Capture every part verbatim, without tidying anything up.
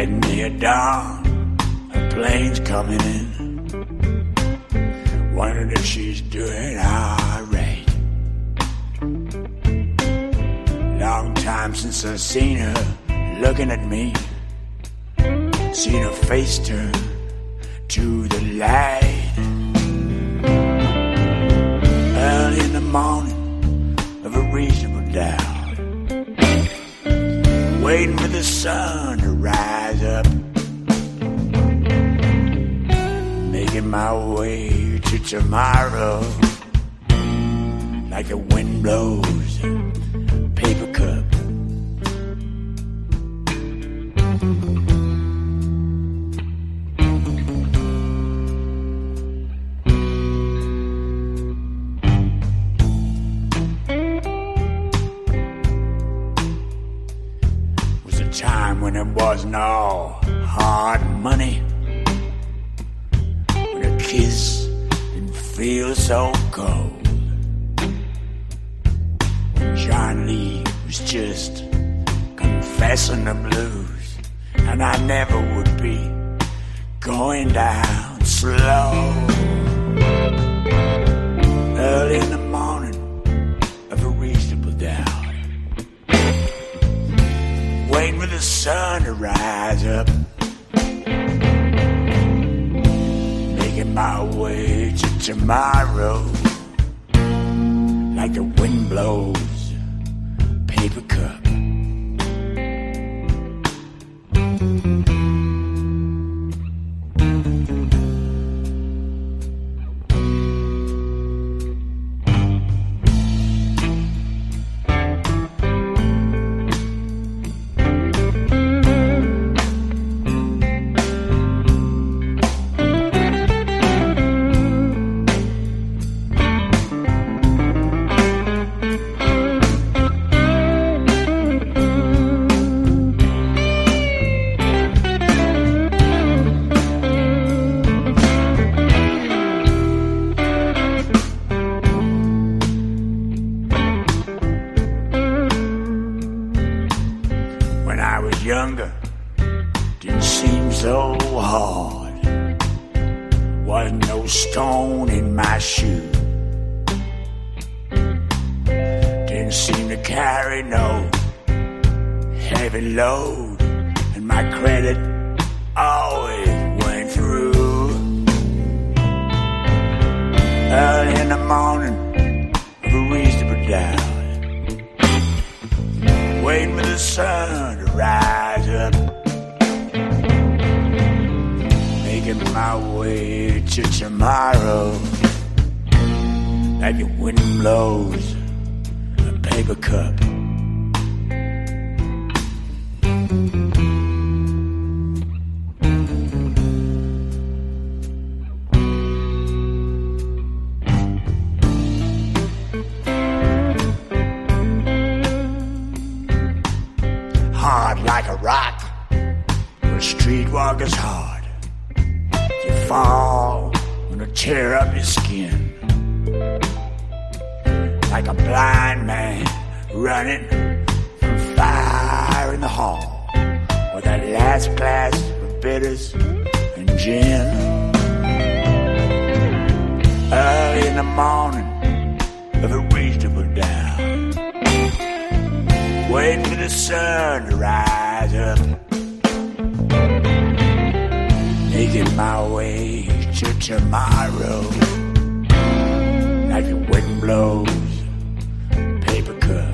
getting near dawn. A plane's coming in. Wondered if she's doing alright. Long time since I've seen her looking at me. Seen her face turn to the light. Early in the morning of a reasonable doubt, waiting for the sun to rise up, making my way to tomorrow like the wind blows a paper cup. Time when it wasn't all hard money, when a kiss didn't feel so cold, when John Lee was just confessing the blues, and I never would be going down slow. Early in the morning of a reasonable doubt, waiting for the sun to rise up, making my way to tomorrow like the wind blows a paper cup. Younger, didn't seem so hard. Wasn't no stone in my shoe. Didn't seem to carry no heavy load, and my credit always went through. Early in the morning of a reasonable doubt, waiting for the sun to rise up, making my way to tomorrow like the wind blows a paper cup. Hard like a rock, but a street walk is hard. You fall when it tear up your skin, like a blind man running from fire in the hall, with that last glass of bitters and gin. Early in the morning of a reasonable doubt, waiting for the sun to rise up, making my way to tomorrow like the wind blows a paper cup.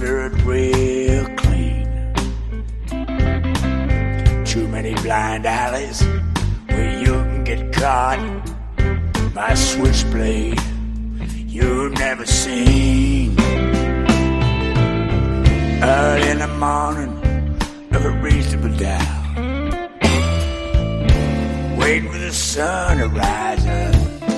spirit real clean. Too many blind alleys where you can get caught by a switchblade you've never seen. Early in the morning of a reasonable doubt, waiting for the sun to rise up,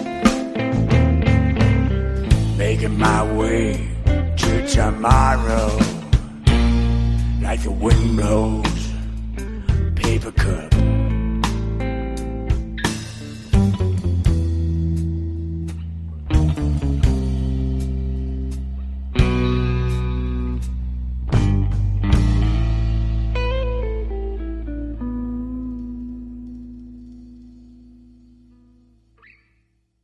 making my way to tomorrow like the wind blows paper cup